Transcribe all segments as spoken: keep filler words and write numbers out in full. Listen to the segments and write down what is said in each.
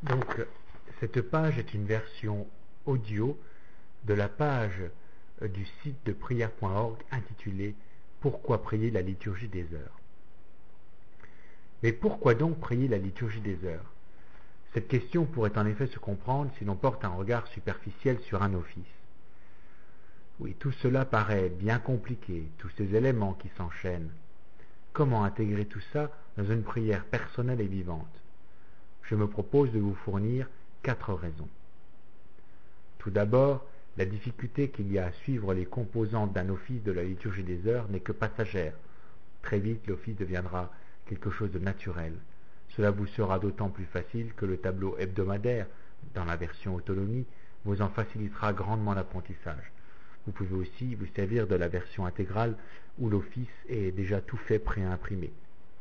Donc, cette page est une version audio de la page du site de prière point org intitulée « Pourquoi prier la liturgie des heures ?» Mais pourquoi donc prier la liturgie des heures? Cette question pourrait en effet se comprendre si l'on porte un regard superficiel sur un office. Oui, tout cela paraît bien compliqué, tous ces éléments qui s'enchaînent. Comment intégrer tout ça dans une prière personnelle et vivante? Je me propose de vous fournir quatre raisons. Tout d'abord, la difficulté qu'il y a à suivre les composantes d'un office de la liturgie des heures n'est que passagère. Très vite, l'office deviendra quelque chose de naturel. Cela vous sera d'autant plus facile que le tableau hebdomadaire, dans la version autonomie, vous en facilitera grandement l'apprentissage. Vous pouvez aussi vous servir de la version intégrale où l'office est déjà tout fait pré-imprimé.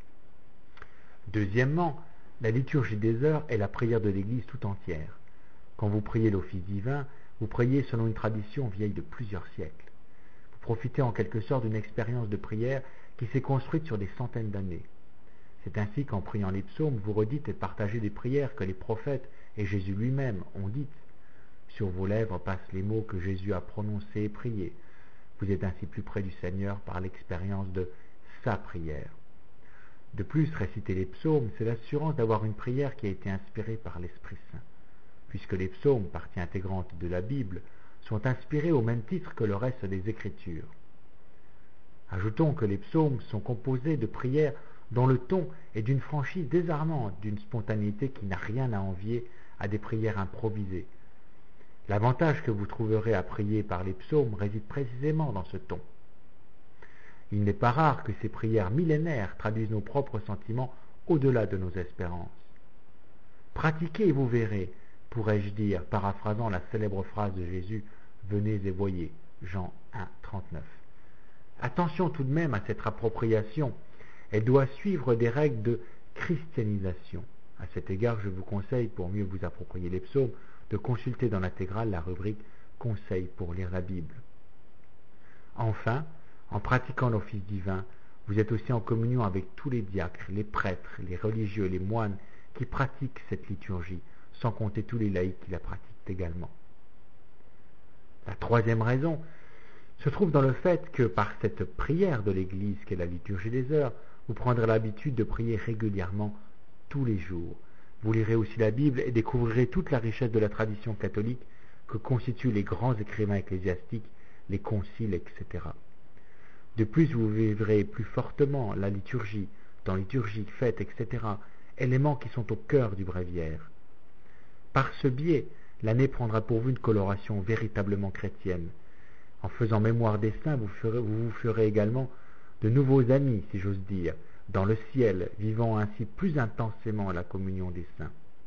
Deuxièmement, la liturgie des heures est la prière de l'Église tout entière. Quand vous priez l'office divin, vous priez selon une tradition vieille de plusieurs siècles. Vous profitez en quelque sorte d'une expérience de prière qui s'est construite sur des centaines d'années. C'est ainsi qu'en priant les psaumes, vous redites et partagez des prières que les prophètes et Jésus lui-même ont dites. Sur vos lèvres passent les mots que Jésus a prononcés et priés. Vous êtes ainsi plus près du Seigneur par l'expérience de sa prière. De plus, réciter les psaumes, c'est l'assurance d'avoir une prière qui a été inspirée par l'Esprit Saint. Puisque les psaumes, partie intégrante de la Bible, sont inspirés au même titre que le reste des Écritures. Ajoutons que les psaumes sont composés de prières dont le ton est d'une franchise désarmante, d'une spontanéité qui n'a rien à envier à des prières improvisées. L'avantage que vous trouverez à prier par les psaumes réside précisément dans ce ton. Il n'est pas rare que ces prières millénaires traduisent nos propres sentiments au-delà de nos espérances. Pratiquez et vous verrez, pourrais-je dire, paraphrasant la célèbre phrase de Jésus, « Venez et voyez » Jean un, trente-neuf. Attention tout de même à cette appropriation, elle doit suivre des règles de christianisation. À cet égard, je vous conseille, pour mieux vous approprier les psaumes, de consulter dans l'intégrale la rubrique « Conseils pour lire la Bible ». Enfin, en pratiquant l'office divin, vous êtes aussi en communion avec tous les diacres, les prêtres, les religieux, les moines qui pratiquent cette liturgie, sans compter tous les laïcs qui la pratiquent également. La troisième raison se trouve dans le fait que par cette prière de l'Église qu'est la liturgie des heures, vous prendrez l'habitude de prier régulièrement tous les jours. Vous lirez aussi la Bible et découvrirez toute la richesse de la tradition catholique que constituent les grands écrivains ecclésiastiques, les conciles, et cetera. De plus, vous vivrez plus fortement la liturgie, dans liturgie, fête, et cetera, éléments qui sont au cœur du bréviaire. Par ce biais, l'année prendra pour vous une coloration véritablement chrétienne. En faisant mémoire des saints, vous, ferez, vous vous ferez également de nouveaux amis, si j'ose dire, dans le ciel, vivant ainsi plus intensément la communion des saints.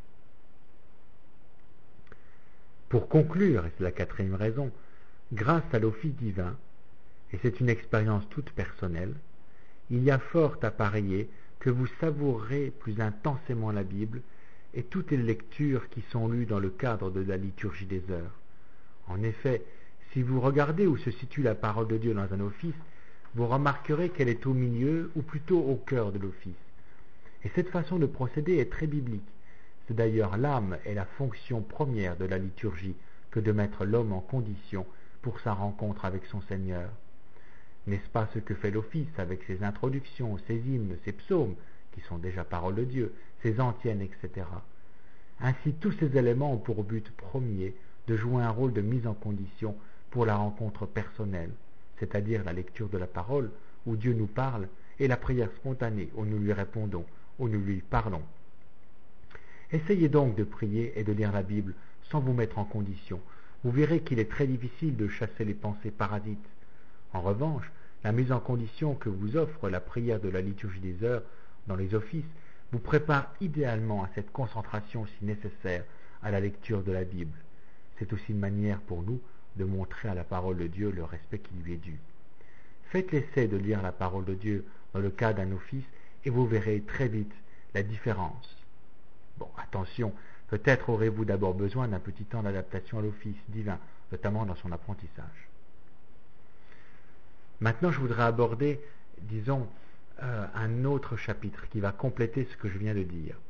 Pour conclure, et c'est la quatrième raison, grâce à l'office divin, et c'est une expérience toute personnelle, il y a fort à parier que vous savourerez plus intensément la Bible et toutes les lectures qui sont lues dans le cadre de la liturgie des heures. En effet, si vous regardez où se situe la parole de Dieu dans un office, vous remarquerez qu'elle est au milieu ou plutôt au cœur de l'office. Et cette façon de procéder est très biblique. C'est d'ailleurs l'âme et la fonction première de la liturgie que de mettre l'homme en condition pour sa rencontre avec son Seigneur. N'est-ce pas ce que fait l'office avec ses introductions, ses hymnes, ses psaumes, qui sont déjà paroles de Dieu, ses antiennes, et cetera. Ainsi, tous ces éléments ont pour but premier de jouer un rôle de mise en condition pour la rencontre personnelle, c'est-à-dire la lecture de la parole, où Dieu nous parle, et la prière spontanée, où nous lui répondons, où nous lui parlons. Essayez donc de prier et de lire la Bible sans vous mettre en condition. Vous verrez qu'il est très difficile de chasser les pensées parasites. En revanche, la mise en condition que vous offre la prière de la liturgie des heures dans les offices vous prépare idéalement à cette concentration si nécessaire à la lecture de la Bible. C'est aussi une manière pour nous de montrer à la parole de Dieu le respect qui lui est dû. Faites l'essai de lire la parole de Dieu dans le cadre d'un office et vous verrez très vite la différence. Bon, attention, peut-être aurez-vous d'abord besoin d'un petit temps d'adaptation à l'office divin, notamment dans son apprentissage. Maintenant, je voudrais aborder, disons, euh, un autre chapitre qui va compléter ce que je viens de dire.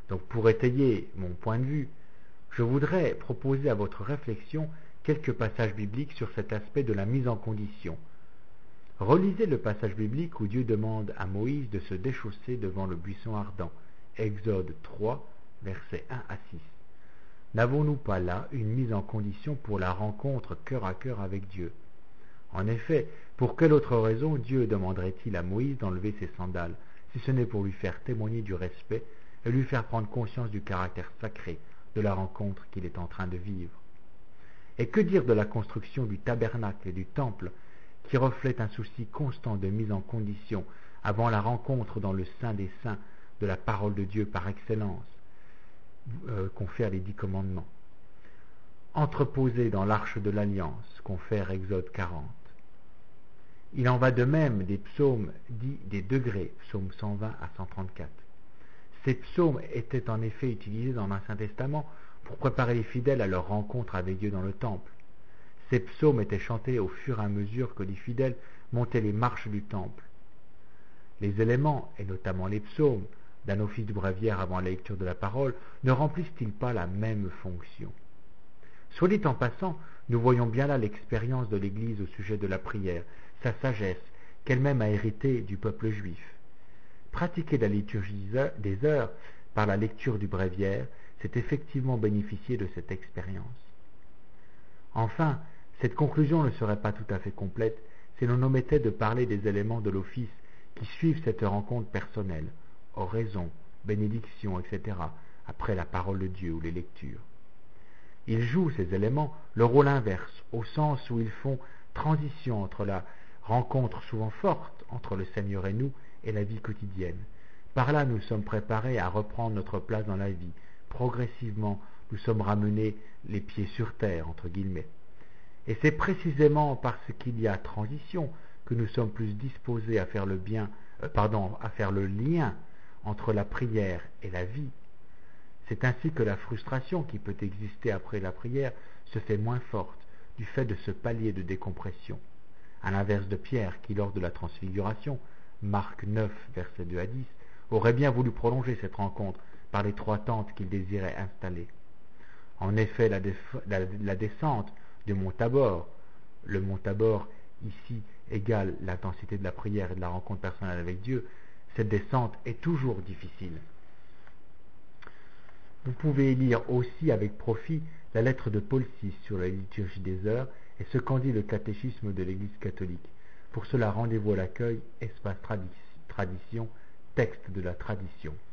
Donc pour étayer mon point de vue, je voudrais proposer à votre réflexion quelques passages bibliques sur cet aspect de la mise en condition. Relisez le passage biblique où Dieu demande à Moïse de se déchausser devant le buisson ardent. Exode trois, versets un à six. N'avons-nous pas là une mise en condition pour la rencontre cœur à cœur avec Dieu? En effet, pour quelle autre raison Dieu demanderait-il à Moïse d'enlever ses sandales, si ce n'est pour lui faire témoigner du respect et lui faire prendre conscience du caractère sacré de la rencontre qu'il est en train de vivre? Et que dire de la construction du tabernacle et du temple, qui reflète un souci constant de mise en condition avant la rencontre dans le Saint des Saints de la parole de Dieu par excellence, euh, confère les dix commandements. Entreposé dans l'arche de l'alliance, confère Exode quarante. Il en va de même des psaumes dits des degrés, psaume cent vingt à cent trente-quatre. Ces psaumes étaient en effet utilisés dans l'Ancien Testament pour préparer les fidèles à leur rencontre avec Dieu dans le temple. Ces psaumes étaient chantés au fur et à mesure que les fidèles montaient les marches du temple. Les éléments, et notamment les psaumes, d'un office de bréviaire avant la lecture de la parole, ne remplissent-ils pas la même fonction? Soit dit en passant, nous voyons bien là l'expérience de l'Église au sujet de la prière, sa sagesse, qu'elle-même a héritée du peuple juif. Pratiquer la liturgie des heures par la lecture du bréviaire, c'est effectivement bénéficier de cette expérience. Enfin, cette conclusion ne serait pas tout à fait complète si l'on omettait de parler des éléments de l'office qui suivent cette rencontre personnelle, oraison, bénédiction, et cetera, après la parole de Dieu ou les lectures. Ils jouent, ces éléments, le rôle inverse, au sens où ils font transition entre la rencontre souvent forte entre le Seigneur et nous et la vie quotidienne. Par là, nous sommes préparés à reprendre notre place dans la vie. Progressivement, nous sommes ramenés les pieds sur terre, entre guillemets. Et c'est précisément parce qu'il y a transition que nous sommes plus disposés à faire le bien, euh, pardon, à faire le lien entre la prière et la vie. C'est ainsi que la frustration qui peut exister après la prière se fait moins forte du fait de ce palier de décompression. À l'inverse de Pierre qui, lors de la transfiguration, Marc neuf, versets deux à dix, aurait bien voulu prolonger cette rencontre par les trois tentes qu'il désirait installer. En effet, la, déf- la, la descente du mont Tabor, le mont Tabor ici égale l'intensité de la prière et de la rencontre personnelle avec Dieu, cette descente est toujours difficile. Vous pouvez lire aussi avec profit la lettre de Paul six sur la liturgie des heures et ce qu'en dit le catéchisme de l'Église catholique. Pour cela, rendez-vous à l'accueil, espace tradi- tradition, texte de la tradition.